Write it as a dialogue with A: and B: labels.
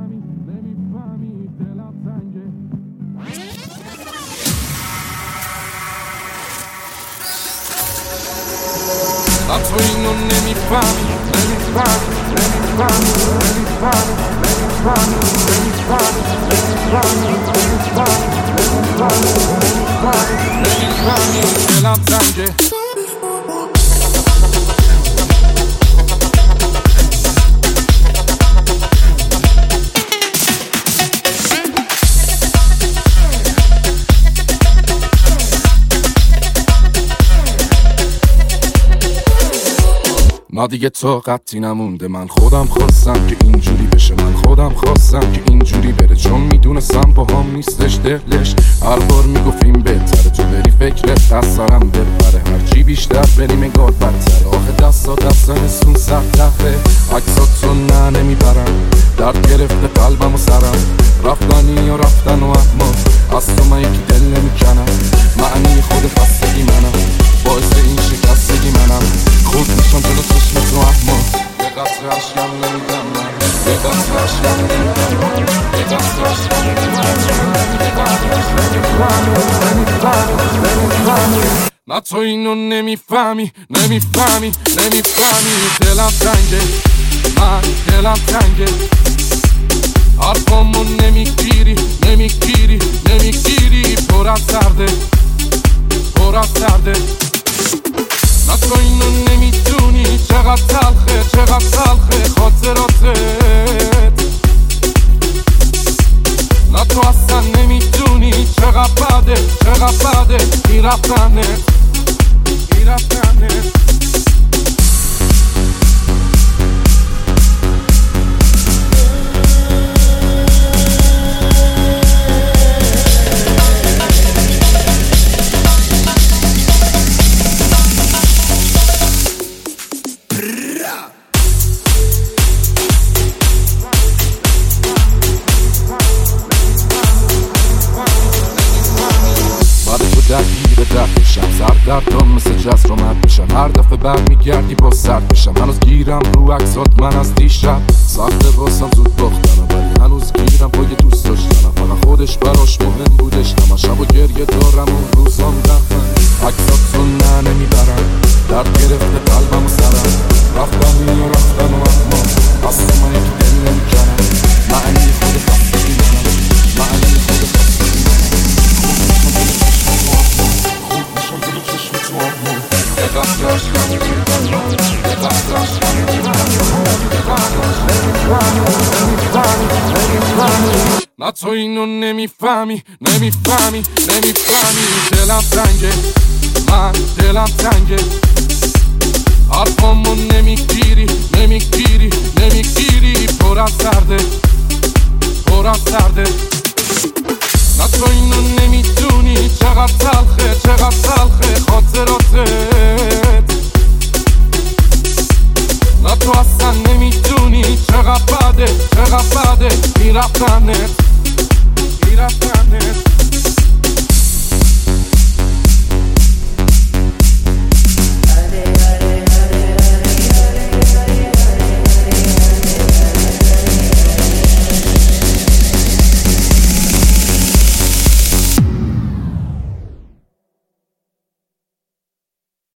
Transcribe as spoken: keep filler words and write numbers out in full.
A: نمیفهمی نمیفهمی دلم تنگه. تو اینو نمیفهمی نمیفهمی نمیفهمی نمیفهمی نمیفهمی نمیفهمی نمیفهمی نمیفهمی نمیفهمی دلم تنگه. ما دیگه طاقتی نمونده، من خودم خواستم که اینجوری بشه، من خودم خواستم که اینجوری بره، چون میدونستم با هم نیستش دلش. هر بار میگفت این بهتره تو بری فکرت از سرم بپره، هرچی بیشتر بریم انگار بدتره. آخه دستا دستن سون سر تفه عکسات تو نه نمیبرم، درد گرفته قلبم و سرم، رفتنی یا رفتن و اما از تو من یکی دل نمیکنم. معنی خود خستگی منم، باعث این شکستگی منم، خود میشم جلو چشم تو اما یه قطره عشقم نمیدم من، یه قطره عشقم نمیدم من، یه قطره عشقم نمیدم. نه تو اینو نمیفهمی نمیفهمی نمیفهمی دلم تنگه، من دلم تنگه، حرفامو نمیگیری نمیگیری نمیگیری، پر از درده پر از درده. نه تو اینو نمیدونی چقدر تلخه چقدر تلخه خاطراتت، نه تو اصلا نمیدونی چقدر بده چقدر بده این رفتنت این رفتنت. درگیر درد میشم، سر دردم مثل جز رو مد میشم، هر دفعه برمیگردی با سرد میشم. هنوز گیرم رو عکسات من از دیشب، سخته واسم زود باختنم، ولی هنوز گیرم پای دوست داشتنم. فقط خودش براش مهم بودش، همه شب و گریه دارم اون روزام رفتن. عکسات تو نه نمیبرم، درد گرفته قلبم و سرم، رفتن یا رفتن و اما از تو من یکی دل نمیکنم. معنی خود خستگی منم، معنی خود خستگی منم. نه تو اینو نمیفهمی نمیفهمی نمیفهمی دلم تنگه، من دلم تنگه، حرفامو نمیگیری نمیگیری نمیگیری، پر از درده پر از درده. نه تو اینو نمیدونی چقدر تلخه چقدر تلخه خاطراتت، نه تو اصلا نمیدونی چقدر بده چقدر بده این رفتنت.